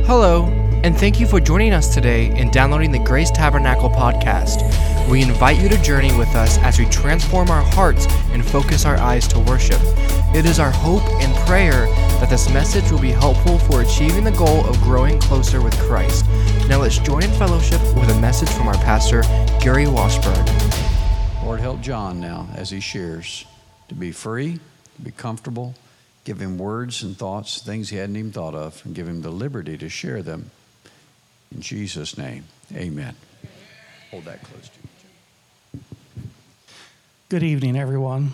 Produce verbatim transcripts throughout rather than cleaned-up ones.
Hello, and thank you for joining us today in downloading the Grace Tabernacle podcast. We invite you to journey with us as we transform our hearts and focus our eyes to worship. It is our hope and prayer that this message will be helpful for achieving the goal of growing closer with Christ. Now let's join in fellowship with a message from our pastor, Gary Washburn. Lord, help John now as he shares to be free, to be comfortable. Give him words and thoughts, things he hadn't even thought of, and give him the liberty to share them. In Jesus' name, amen. Hold that close to you. Good evening, everyone.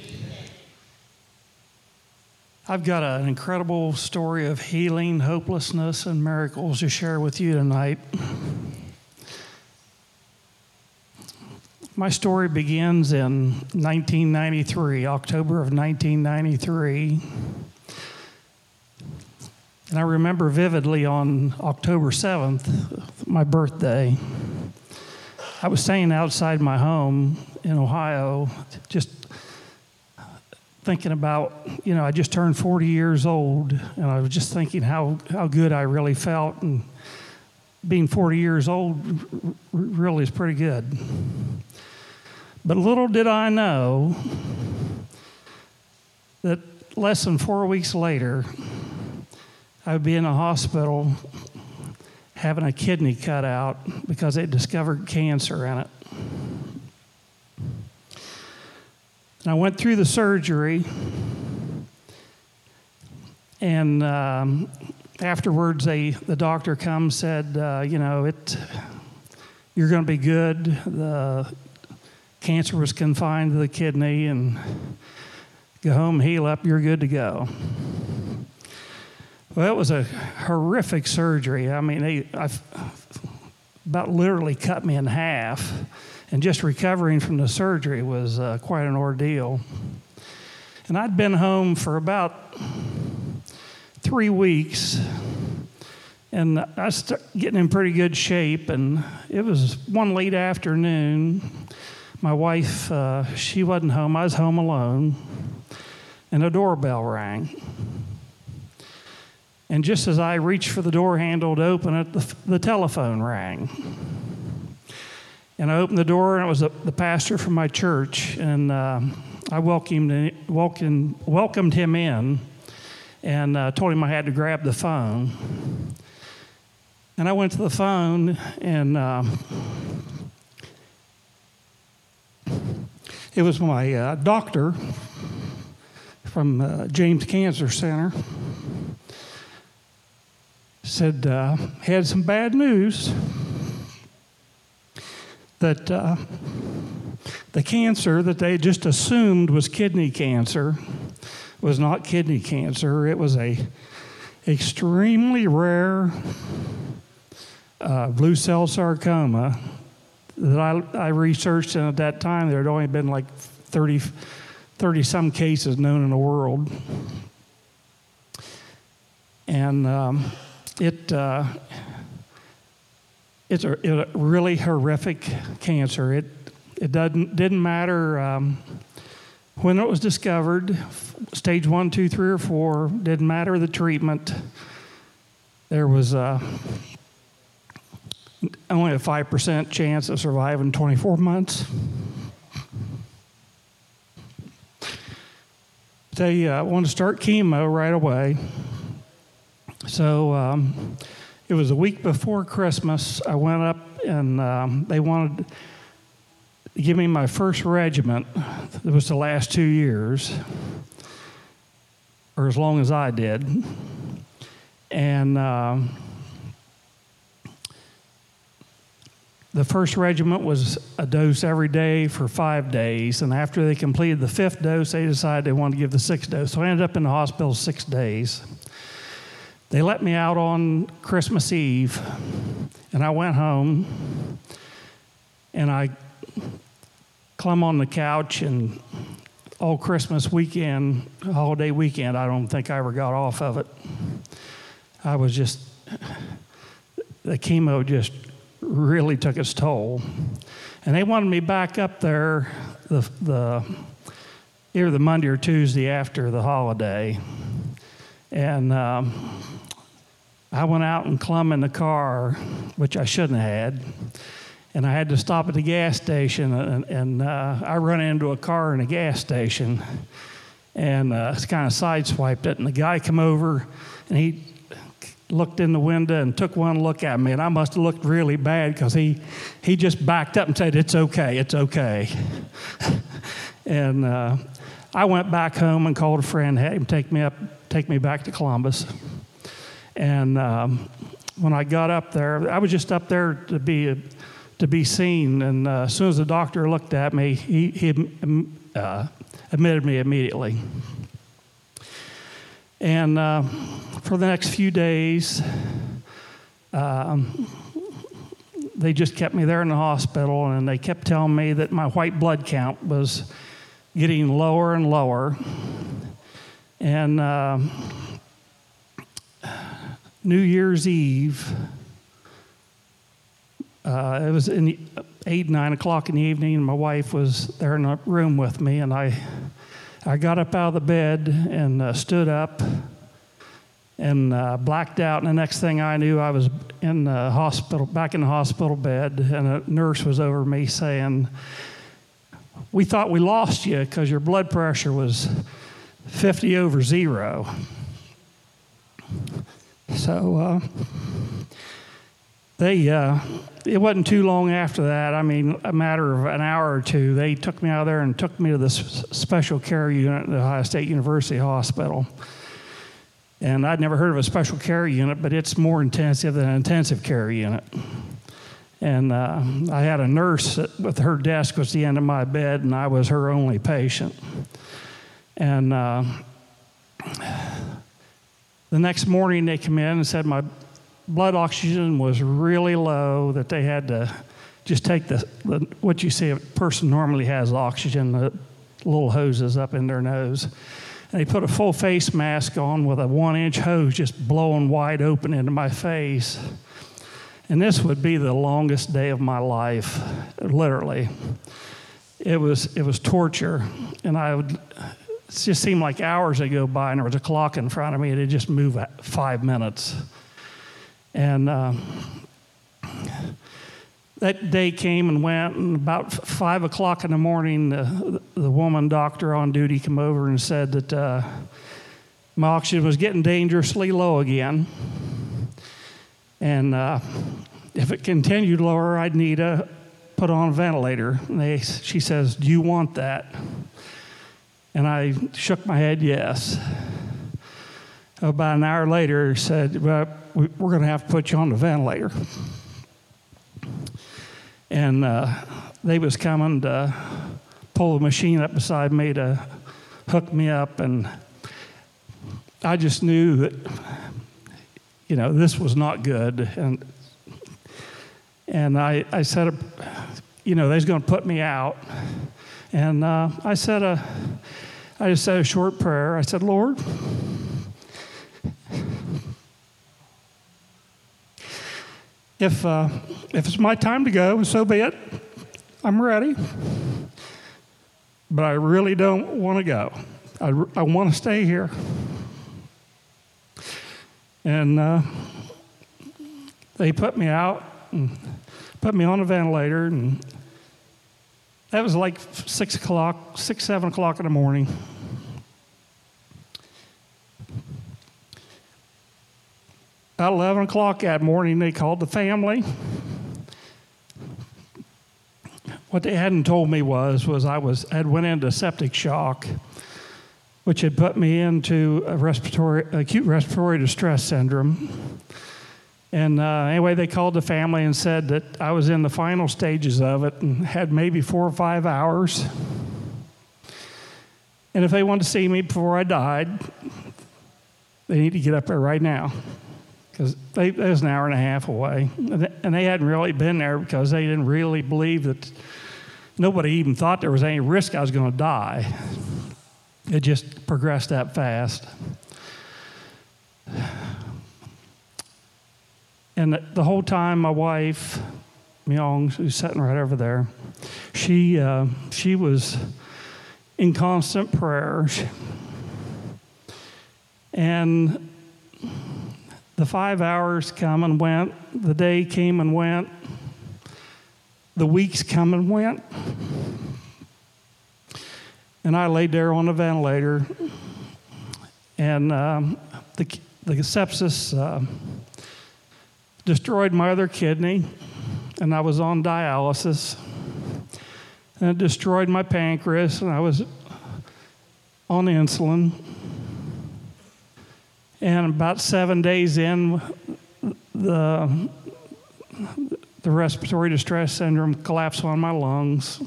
I've got an incredible story of healing, hopelessness, and miracles to share with you tonight. My story begins in nineteen ninety-three, October of nineteen ninety-three. And I remember vividly on October seventh, my birthday, I was staying outside my home in Ohio, just thinking about, you know, I just turned forty years old, and I was just thinking how, how good I really felt, and being forty years old really is pretty good. But little did I know that less than four weeks later, I would be in a hospital having a kidney cut out because they discovered cancer in it. And I went through the surgery, and um, afterwards, they, the doctor comes said, uh, you know, it, you're going to be good. The cancer was confined to the kidney, and go home, heal up, you're good to go. Well, it was a horrific surgery. I mean, they I've about literally cut me in half, and just recovering from the surgery was uh, quite an ordeal. And I'd been home for about three weeks, and I was getting in pretty good shape, and it was one late afternoon. My wife, uh, she wasn't home. I was home alone, and a doorbell rang. And just as I reached for the door handle to open it, the, the telephone rang. And I opened the door, and it was the, the pastor from my church, and uh, I welcomed, welcomed, welcomed him in and uh, told him I had to grab the phone. And I went to the phone, and uh, it was my uh, doctor from uh, James Cancer Center. Said, uh, had some bad news that uh, the cancer that they just assumed was kidney cancer was not kidney cancer. It was a extremely rare uh, blue cell sarcoma that I, I researched, and at that time there had only been like thirty, thirty some cases known in the world. And um, it uh, it's a, it a really horrific cancer. It it doesn't didn't matter um, when it was discovered, stage one, two, three, or four. Didn't matter the treatment. There was uh, only a five percent chance of surviving twenty-four months. They uh, wanted to start chemo right away. So um, it was a week before Christmas. I went up, and um, they wanted to give me my first regiment. It was the last two years, or as long as I did. And um, the first regiment was a dose every day for five days. And after they completed the fifth dose, they decided they wanted to give the sixth dose. So I ended up in the hospital six days. They let me out on Christmas Eve, and I went home, and I clumb on the couch, and all Christmas weekend, holiday weekend, I don't think I ever got off of it. I was just, the chemo just really took its toll. And they wanted me back up there the, the either the Monday or Tuesday after the holiday. And um, I went out and clumb in the car, which I shouldn't have had, and I had to stop at the gas station, and, and uh, I run into a car in a gas station, and uh, kind of sideswiped it, and the guy come over, and he looked in the window and took one look at me, and I must have looked really bad because he, he just backed up and said, "It's okay, it's okay." And uh, I went back home and called a friend, had him take me up, take me back to Columbus. And um, when I got up there, I was just up there to be to be seen. And uh, as soon as the doctor looked at me, he, he uh, admitted me immediately. And uh, for the next few days, um, they just kept me there in the hospital, and they kept telling me that my white blood count was getting lower and lower. And uh, New Year's Eve, uh, it was in the eight, nine o'clock in the evening, and my wife was there in the room with me, and I I got up out of the bed and uh, stood up and uh, blacked out, and the next thing I knew, I was in the hospital, back in the hospital bed, and a nurse was over me saying, "We thought we lost you because your blood pressure was fifty over zero." So uh, they, uh, it wasn't too long after that, I mean, a matter of an hour or two, they took me out there and took me to this special care unit at the Ohio State University Hospital. And I'd never heard of a special care unit, but it's more intensive than an intensive care unit. And uh, I had a nurse with her desk was the end of my bed, and I was her only patient. And uh, the next morning they come in and said my blood oxygen was really low, that they had to just take the, the what you see a person normally has oxygen, the little hoses up in their nose. And they put a full face mask on with a one-inch hose just blowing wide open into my face. And this would be the longest day of my life, literally. It was it was torture, and I would. It just seemed like hours would go by, and there was a clock in front of me, and it just moved at five minutes. And uh, that day came and went, and about five o'clock in the morning, the, the woman doctor on duty came over and said that uh, my oxygen was getting dangerously low again. And uh, if it continued lower, I'd need to put on a ventilator. And they, she says, "Do you want that?" And I shook my head, yes. About an hour later, said, "Well, we're going to have to put you on the ventilator." And uh, they was coming to pull the machine up beside me to hook me up, and I just knew that, you know, this was not good. And and I, I said, you know, they was going to put me out. And uh, I said a, I just said a short prayer. I said, "Lord, if uh, if it's my time to go, so be it. I'm ready. But I really don't want to go. I, I want to stay here." And uh, they put me out and put me on a ventilator, and that was like six o'clock, six, seven o'clock in the morning. About eleven o'clock that morning, they called the family. What they hadn't told me was, was I was had went into septic shock, which had put me into a respiratory, acute respiratory distress syndrome. And uh, anyway, they called the family and said that I was in the final stages of it and had maybe four or five hours. And if they wanted to see me before I died, they need to get up there right now, because they it was an hour and a half away. And they hadn't really been there because they didn't really believe that, nobody even thought there was any risk I was going to die. It just progressed that fast. And the, the whole time, my wife, Myung, who's sitting right over there, she uh, she was in constant prayer. And The five hours come and went. The day came and went. The weeks come and went. And I laid there on the ventilator, and um, the, the sepsis uh, destroyed my other kidney, and I was on dialysis. And it destroyed my pancreas, and I was on insulin. And about seven days in, the, the respiratory distress syndrome collapsed on my lungs.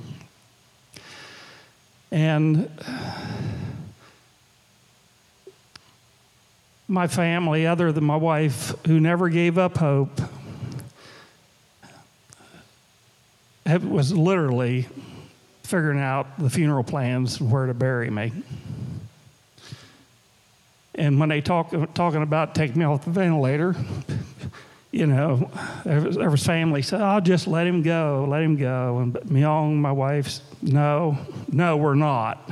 And my family, other than my wife, who never gave up hope, was literally figuring out the funeral plans and where to bury me. And when they talk talking about taking me off the ventilator, you know, there was, there was family said, "I'll just let him go, let him go." And Myung, my wife's, no, no, we're not.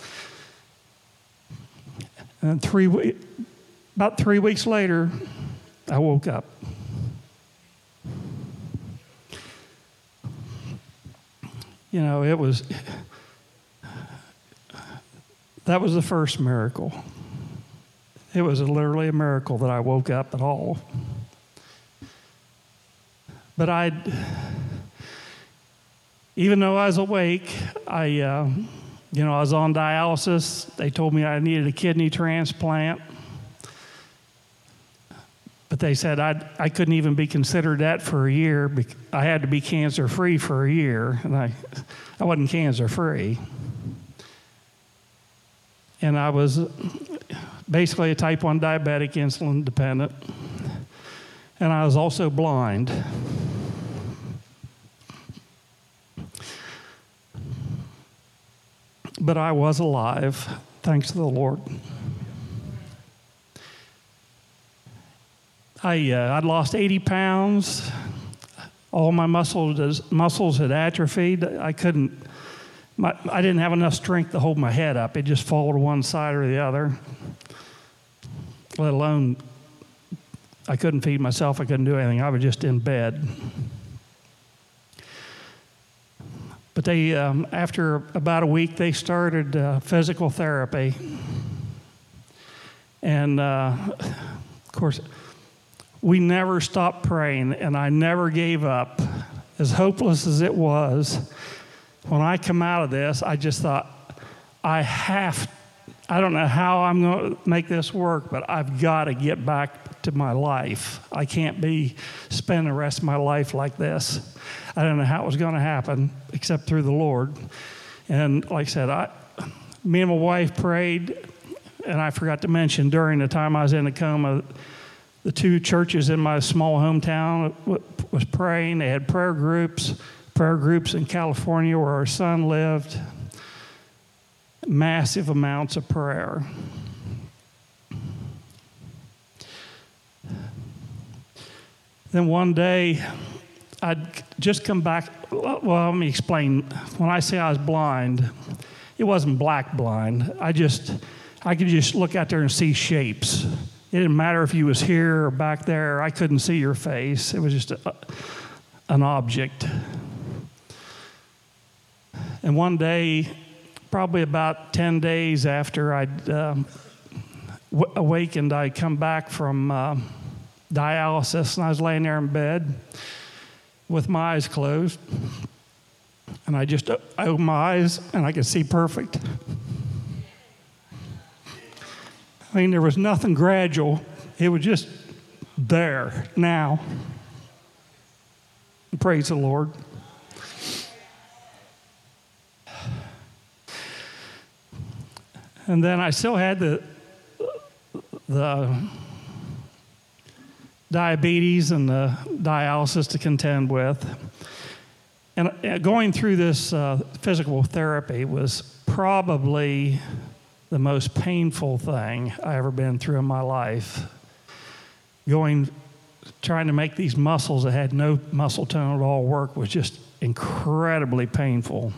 And three, about three weeks later, I woke up. You know, it was, that was the first miracle. It was literally a miracle that I woke up at all. But I, even though I was awake, I, uh, you know, I was on dialysis. They told me I needed a kidney transplant. But they said I'd, I couldn't even be considered that for a year. I had to be cancer-free for a year, and I, I wasn't cancer-free. And I was basically a type one diabetic, insulin dependent, and I was also blind. But I was alive, thanks to the Lord. I, uh, I'd lost eighty pounds. All my muscles muscles had atrophied. I couldn't, my, I didn't have enough strength to hold my head up. It just fall to one side or the other. Let alone, I couldn't feed myself. I couldn't do anything. I was just in bed. But they, um, after about a week, they started uh, physical therapy. And uh, of course, we never stopped praying, and I never gave up. As hopeless as it was, when I come out of this, I just thought, I have, I don't know how I'm going to make this work, but I've got to get back to my life. I can't be spending the rest of my life like this. I don't know how it was going to happen, except through the Lord. And like I said, I, me and my wife prayed, and I forgot to mention, during the time I was in a coma, the two churches in my small hometown was praying. They had prayer groups, prayer groups in California where our son lived. Massive amounts of prayer. Then one day, I'd just come back. Well, let me explain. When I say I was blind, it wasn't black blind. I just, I could just look out there and see shapes. It didn't matter if you was here or back there. I couldn't see your face. It was just a, an object. And one day, probably about ten days after I'd um, w- awakened, I'd come back from uh, dialysis, and I was laying there in bed with my eyes closed. And I just I opened my eyes, and I could see perfect. I mean, there was nothing gradual. It was just there, now. Praise the Lord. And then I still had the the diabetes and the dialysis to contend with. And going through this uh, physical therapy was probably the most painful thing I ever been through in my life. Going, trying to make these muscles that had no muscle tone at all work was just incredibly painful.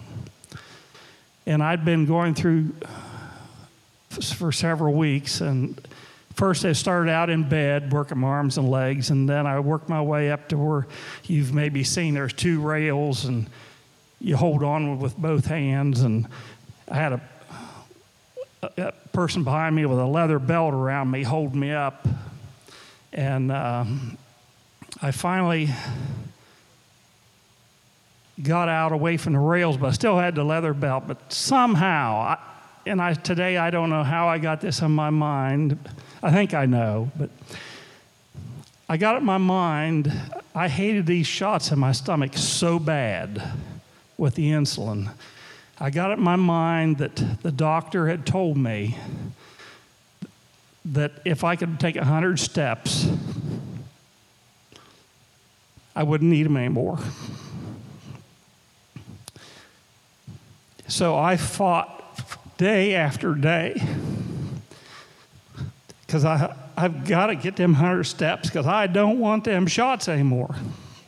And I'd been going through for several weeks, and first I started out in bed, working my arms and legs, and then I worked my way up to where you've maybe seen there's two rails, and you hold on with both hands. And I had a, a person behind me with a leather belt around me holding me up. And um, I finally got out away from the rails, but I still had the leather belt. But somehow, I, and I today I don't know how I got this in my mind. I think I know, but I got it in my mind. I hated these shots in my stomach so bad with the insulin. I got it in my mind that the doctor had told me that if I could take one hundred steps, I wouldn't need them anymore. So I fought day after day because I, I've got to get them one hundred steps because I don't want them shots anymore.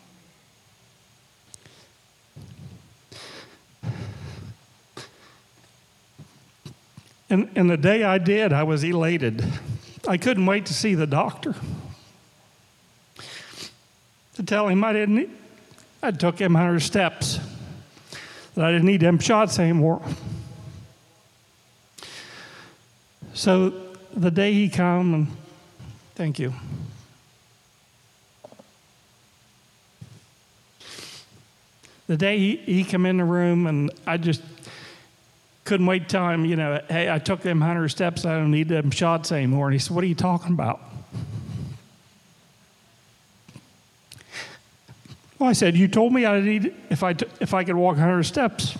And, and the day I did, I was elated. I couldn't wait to see the doctor to tell him I didn't, I took him one hundred steps, that I didn't need them shots anymore. So the day he come, and thank you. The day he, he come in the room, and I just couldn't wait to tell him, you know, hey, I took them one hundred steps, I don't need them shots anymore. And he said, what are you talking about? Well, I said, you told me I need if I t- if I could walk one hundred steps.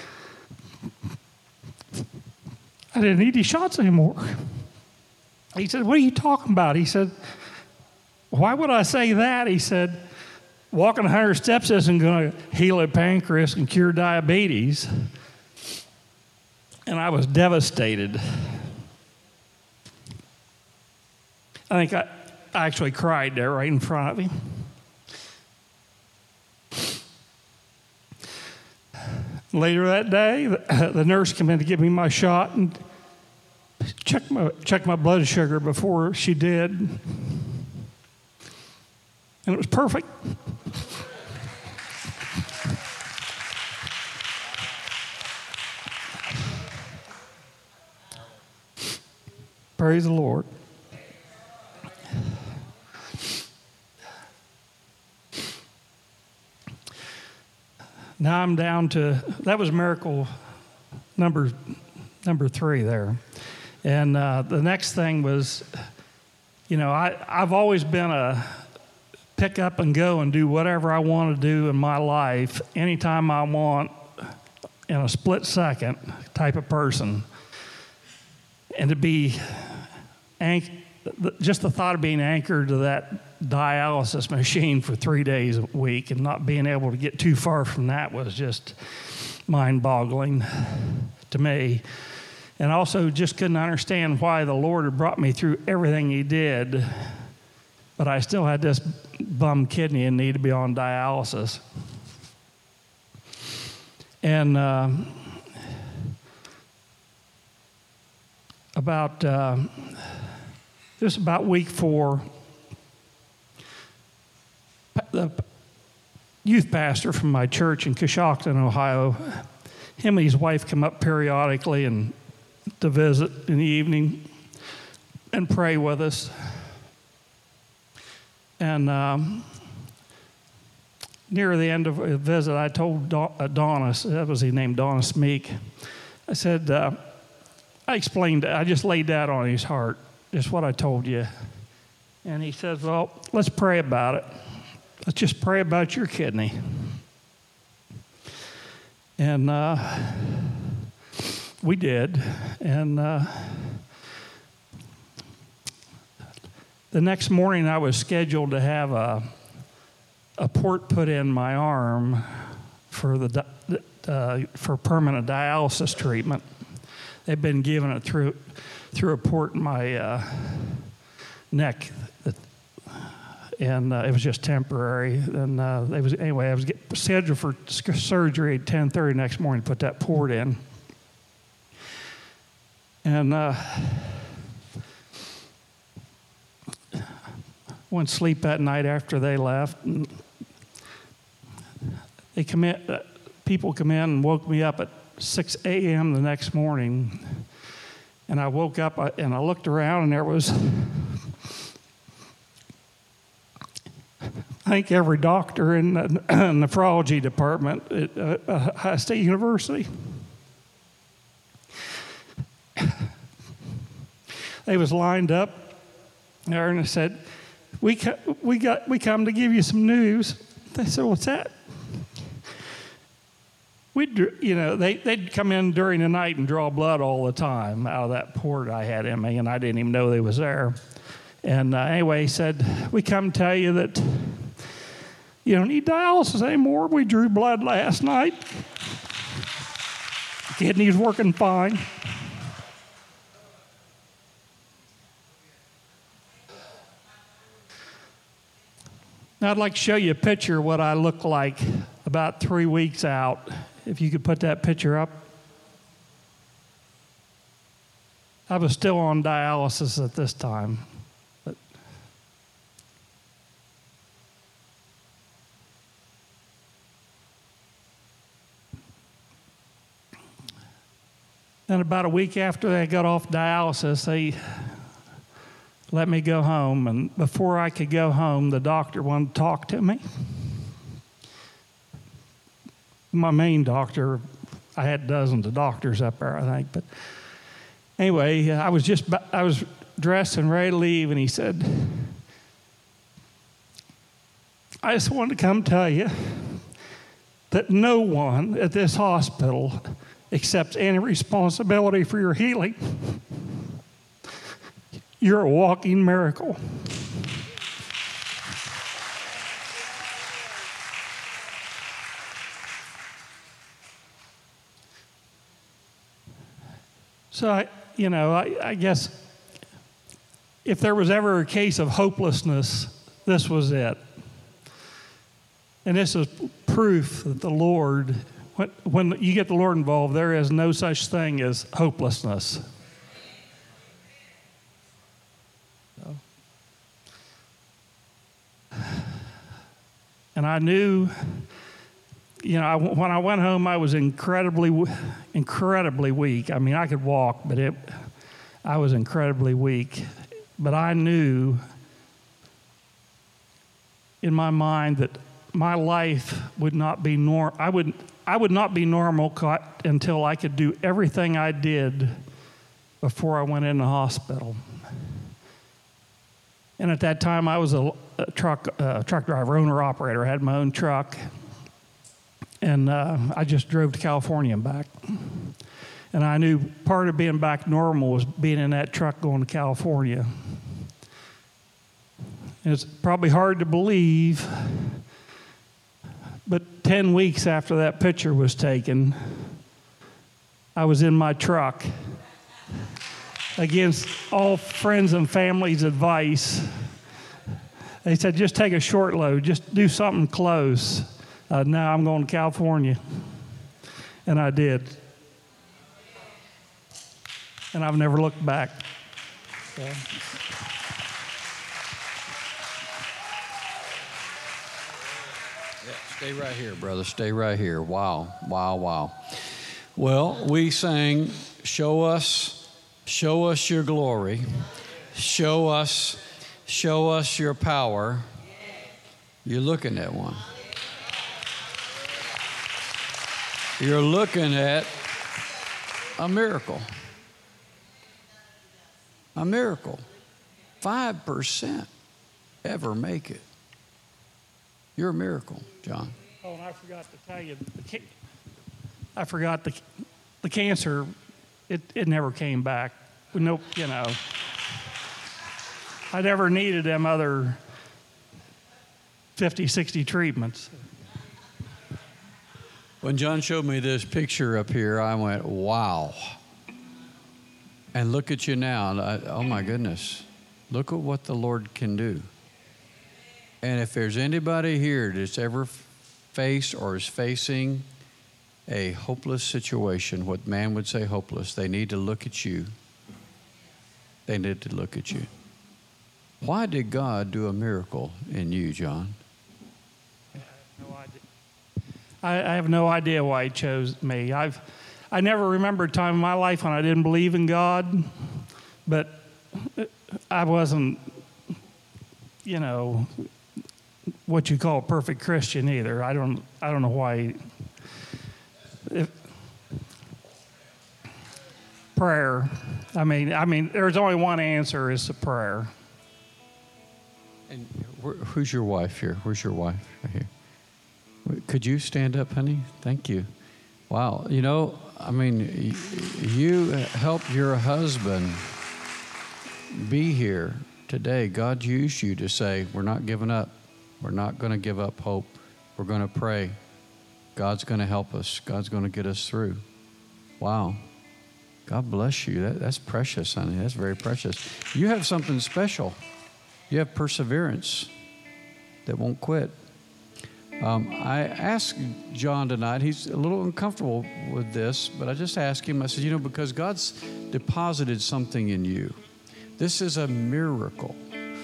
I didn't need these shots anymore. He said, what are you talking about? He said, why would I say that? He said, walking one hundred steps isn't going to heal a pancreas and cure diabetes. And I was devastated. I think I, I actually cried there right in front of him. Later that day, the, the nurse came in to give me my shot and checked my, checked my blood sugar before she did. And it was perfect. Praise the Lord. Now I'm down to, that was miracle number number three there. And uh, the next thing was, you know, I, I've always been a pick up and go and do whatever I want to do in my life anytime I want in a split second type of person. And to be, anch- just the thought of being anchored to that dialysis machine for three days a week and not being able to get too far from that was just mind-boggling to me. And also just couldn't understand why the Lord had brought me through everything he did, but I still had this bum kidney and needed to be on dialysis. And uh, about, uh, this about week four, the youth pastor from my church in Coshocton, Ohio, him and his wife come up periodically and to visit in the evening and pray with us. And um, near the end of the visit, I told Don, uh, Donis, that was his name, Donis Meek, I said, uh, I explained, I just laid that on his heart, just what I told you. And he says, well, let's pray about it. Let's just pray about your kidney. And uh, we did. And uh, the next morning, I was scheduled to have a, a port put in my arm for the uh, for permanent dialysis treatment. They've been giving it through through a port in my uh, neck. And uh, it was just temporary. And uh, it was anyway. I was get, scheduled for surgery at ten thirty next morning to put that port in. And uh, went to sleep that night after they left. And they come in, uh, people come in and woke me up at six a.m. the next morning. And I woke up and I looked around and there was, I think, every doctor in the nephrology department at uh, Ohio State University. They was lined up there and I said, we, co- we, got, we come to give you some news. They said, what's that? We'd, you know, they, they'd come in during the night and draw blood all the time out of that port I had in me, and I didn't even know they was there. And uh, anyway, he said, we come tell you that you don't need dialysis anymore. We drew blood last night. Kidney's working fine. Now I'd like to show you a picture of what I look like about three weeks out. If you could put that picture up. I was still on dialysis at this time. But then about a week after I got off dialysis, they let me go home. And before I could go home, the doctor wanted to talk to me. My main doctor, I had dozens of doctors up there, I think. But anyway, I was just, I was dressed and ready to leave, and he said, I just wanted to come tell you that no one at this hospital accepts any responsibility for your healing. You're a walking miracle. So, I, you know, I, I guess if there was ever a case of hopelessness, this was it. And this is proof that the Lord, when, when you get the Lord involved, there is no such thing as hopelessness. So. And I knew, you know, I, when I went home, I was incredibly, incredibly weak. I mean, I could walk, but it, I was incredibly weak. But I knew in my mind that my life would not be normal. I would, I would not be normal until I could do everything I did before I went in the hospital. And at that time, I was a, a truck uh, truck driver, owner operator. I had my own truck. And uh, I just drove to California and back. And I knew part of being back normal was being in that truck going to California. And it's probably hard to believe, but ten weeks after that picture was taken, I was in my truck against all friends and family's advice. They said, just take a short load, just do something close. Uh, now I'm going to California. And I did. And I've never looked back. So. Yeah, stay right here, brother. Stay right here. Wow, wow, wow. Well, we sang, show us, show us your glory. Show us, show us your power. You're looking at one. You're looking at a miracle. A miracle. Five percent ever make it. You're a miracle, John. Oh, and I forgot to tell you, the ca- I forgot the the cancer, it, it never came back. No, you know, I never needed them other fifty, sixty treatments. When John showed me this picture up here, I went, wow. And look at you now. I, oh, my goodness. Look at what the Lord can do. And if there's anybody here that's ever faced or is facing a hopeless situation, what man would say hopeless, they need to look at you. They need to look at you. Why did God do a miracle in you, John? I have no idea. I, I have no idea why He chose me. I've, I never remember a time in my life when I didn't believe in God, but I wasn't, you know, what you call a perfect Christian either. I don't, I don't know why. If, prayer. I mean, I mean, there's only one answer: is a prayer. And wh- who's your wife here? Where's your wife? Right here. Could you stand up, honey? Thank you. Wow. You know, I mean, y- you helped your husband be here today. God used you to say, we're not giving up. We're not going to give up hope. We're going to pray. God's going to help us. God's going to get us through. Wow. God bless you. That, that's precious, honey. That's very precious. You have something special. You have perseverance that won't quit. Um, I asked John tonight, he's a little uncomfortable with this, but I just asked him, I said, you know, because God's deposited something in you. This is a miracle.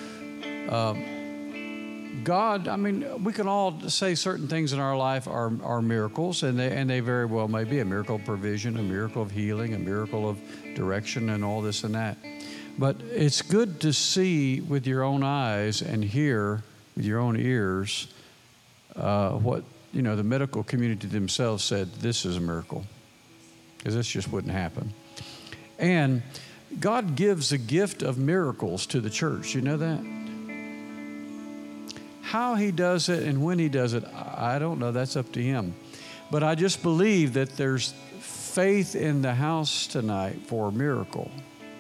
Um, God, I mean, we can all say certain things in our life are, are miracles, and they, and they very well may be a miracle of provision, a miracle of healing, a miracle of direction, and all this and that. But it's good to see with your own eyes and hear with your own ears uh, what, you know, the medical community themselves said, this is a miracle, because this just wouldn't happen. And God gives a gift of miracles to the church. You know that? How He does it and when He does it, I don't know. That's up to Him. But I just believe that there's faith in the house tonight for a miracle.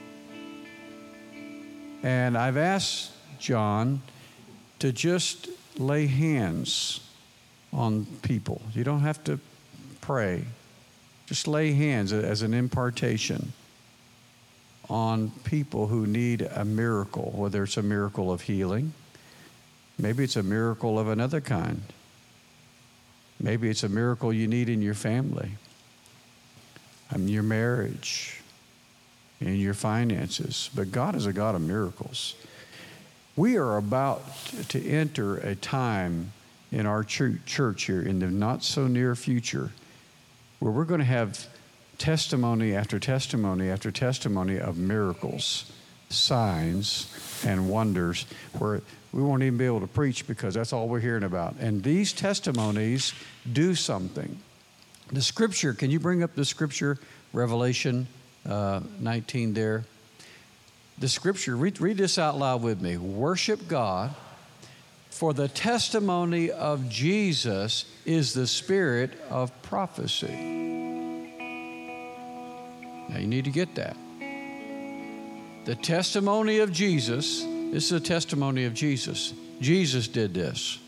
And I've asked John to just lay hands on people. You don't have to pray. Just lay hands as an impartation on people who need a miracle, whether it's a miracle of healing, maybe it's a miracle of another kind. Maybe it's a miracle you need in your family, in your marriage, in your finances. But God is a God of miracles. We are about to enter a time in our church here in the not so near future where we're going to have testimony after testimony after testimony of miracles, signs, and wonders where we won't even be able to preach because that's all we're hearing about. And these testimonies do something. The scripture, can you bring up the scripture, Revelation uh, nineteen there? The scripture, read, read this out loud with me. Worship God, for the testimony of Jesus is the spirit of prophecy. Now you need to get that. The testimony of Jesus, this is a testimony of Jesus. Jesus did this.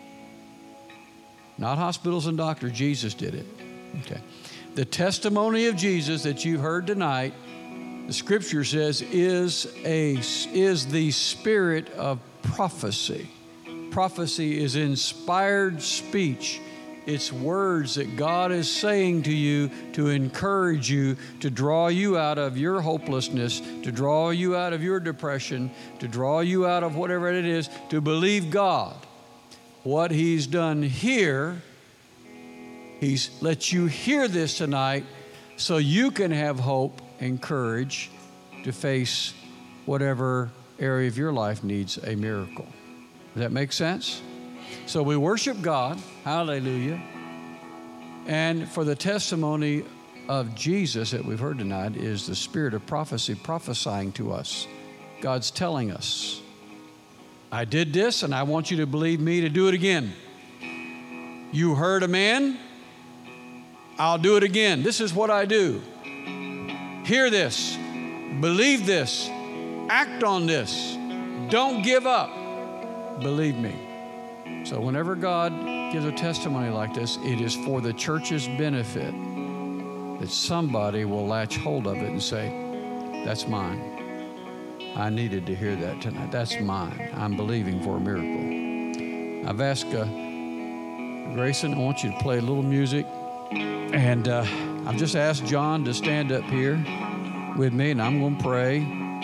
Not hospitals and doctors, Jesus did it. Okay. The testimony of Jesus that you heard tonight, the scripture says, is a is the spirit of prophecy. Prophecy is inspired speech. It's words that God is saying to you to encourage you, to draw you out of your hopelessness, to draw you out of your depression, to draw you out of whatever it is, to believe God. What He's done here, He's let you hear this tonight so you can have hope and courage to face whatever area of your life needs a miracle. Does that make sense? So we worship God, hallelujah, and for the testimony of Jesus that we've heard tonight is the spirit of prophecy prophesying to us. God's telling us, I did this and I want you to believe me to do it again. You heard a man, I'll do it again. This is what I do. Hear this, believe this, act on this, don't give up, believe me. So whenever God gives a testimony like this, it is for the church's benefit that somebody will latch hold of it and say, that's mine. I needed to hear that tonight. That's mine. I'm believing for a miracle. I've asked uh, Grayson, I want you to play a little music. And uh, I've just asked John to stand up here with me, and I'm going to pray.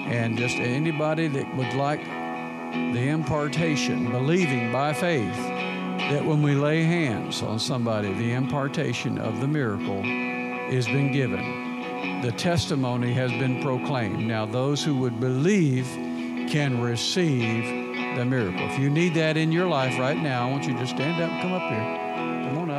And just anybody that would like the impartation, believing by faith that when we lay hands on somebody, the impartation of the miracle has been given. The testimony has been proclaimed. Now, those who would believe can receive the miracle. If you need that in your life right now, I want you to just stand up and come up here. Come on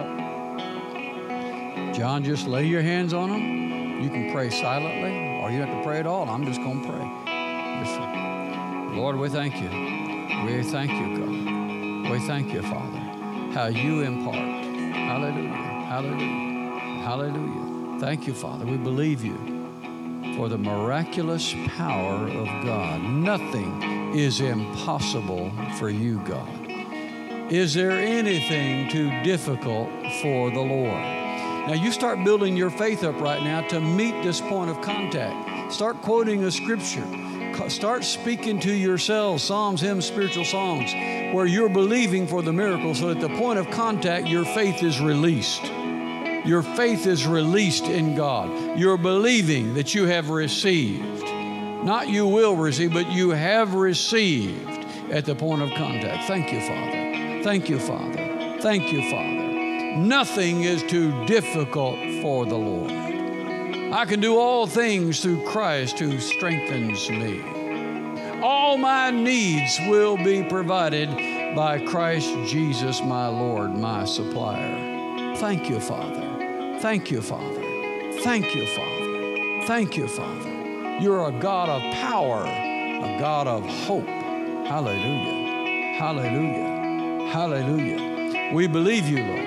up. John, just lay your hands on them. You can pray silently, or you don't have to pray at all. I'm just going to pray. Just, Lord, we thank you. We thank you, God. We thank you, Father, how you impart. Hallelujah. Hallelujah. Hallelujah. Thank you, Father. We believe you for the miraculous power of God. Nothing is impossible for you, God. Is there anything too difficult for the Lord? Now, you start building your faith up right now to meet this point of contact. Start quoting a scripture. Start speaking to yourselves, psalms, hymns, spiritual songs, where you're believing for the miracle, so at the point of contact, your faith is released. Your faith is released in God. You're believing that you have received. Not you will receive, but you have received at the point of contact. Thank you, Father. Thank you, Father. Thank you, Father. Nothing is too difficult for the Lord. I can do all things through Christ who strengthens me. All my needs will be provided by Christ Jesus, my Lord, my supplier. Thank you, Father. Thank you, Father. Thank you, Father. Thank you, Father. You're a God of power, a God of hope. Hallelujah. Hallelujah. Hallelujah. We believe you, Lord.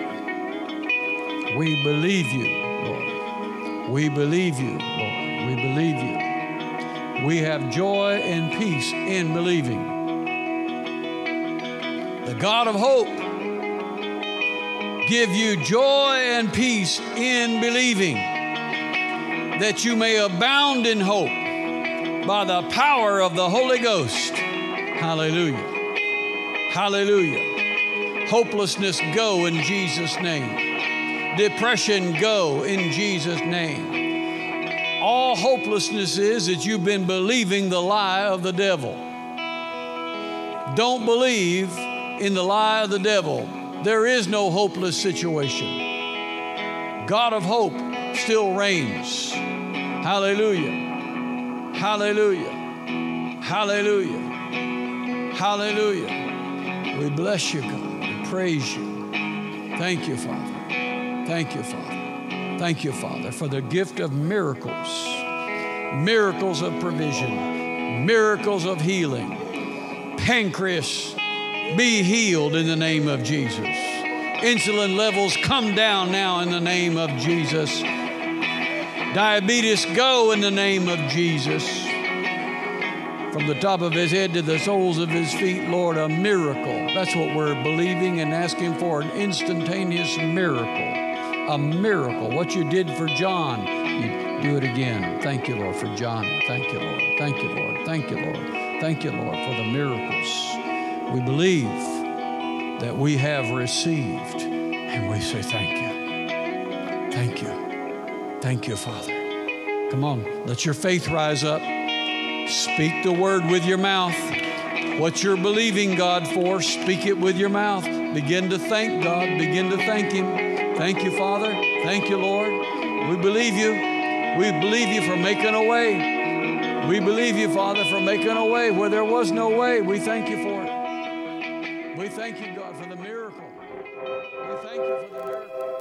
We believe you, Lord. We believe you, Lord. We believe you. We have joy and peace in believing. The God of hope give you joy and peace in believing, that you may abound in hope by the power of the Holy Ghost. Hallelujah. Hallelujah. Hopelessness go in Jesus' name. Depression go in Jesus' name. All hopelessness is that you've been believing the lie of the devil. Don't believe in the lie of the devil. There is no hopeless situation. God of hope still reigns. Hallelujah. Hallelujah. Hallelujah. Hallelujah. We bless you, God. We praise you. Thank you, Father. Thank you, Father. Thank you, Father, for the gift of miracles. Miracles of provision. Miracles of healing. Pancreas, be healed in the name of Jesus. Insulin levels come down now in the name of Jesus. Diabetes go in the name of Jesus. From the top of his head to the soles of his feet, Lord, a miracle. That's what we're believing and asking for, an instantaneous miracle. A miracle. What you did for John, you do it again. Thank you, Lord, for Johnny. Thank you, Lord. Thank you, Lord. Thank you, Lord. Thank you, Lord, for the miracles. We believe that we have received, and we say thank you. Thank you. Thank you, Father. Come on, let your faith rise up. Speak the word with your mouth. What you're believing God for, speak it with your mouth. Begin to thank God. Begin to thank Him. Thank you, Father. Thank you, Lord. We believe you. We believe you for making a way. We believe you, Father, for making a way where there was no way. We thank you for it. We thank you, God, for the miracle. We thank you for the miracle.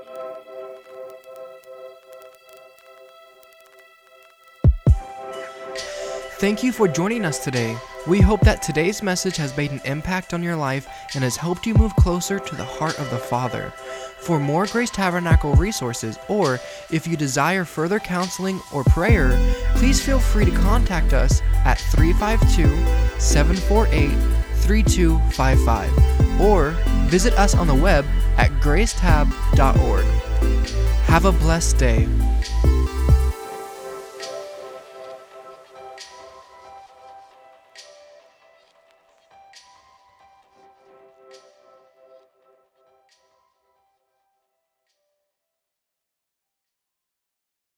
Thank you for joining us today. We hope that today's message has made an impact on your life and has helped you move closer to the heart of the Father. For more Grace Tabernacle resources, or if you desire further counseling or prayer, please feel free to contact us at three five two, seven four eight, three two five five or visit us on the web at gracetab dot org. Have a blessed day.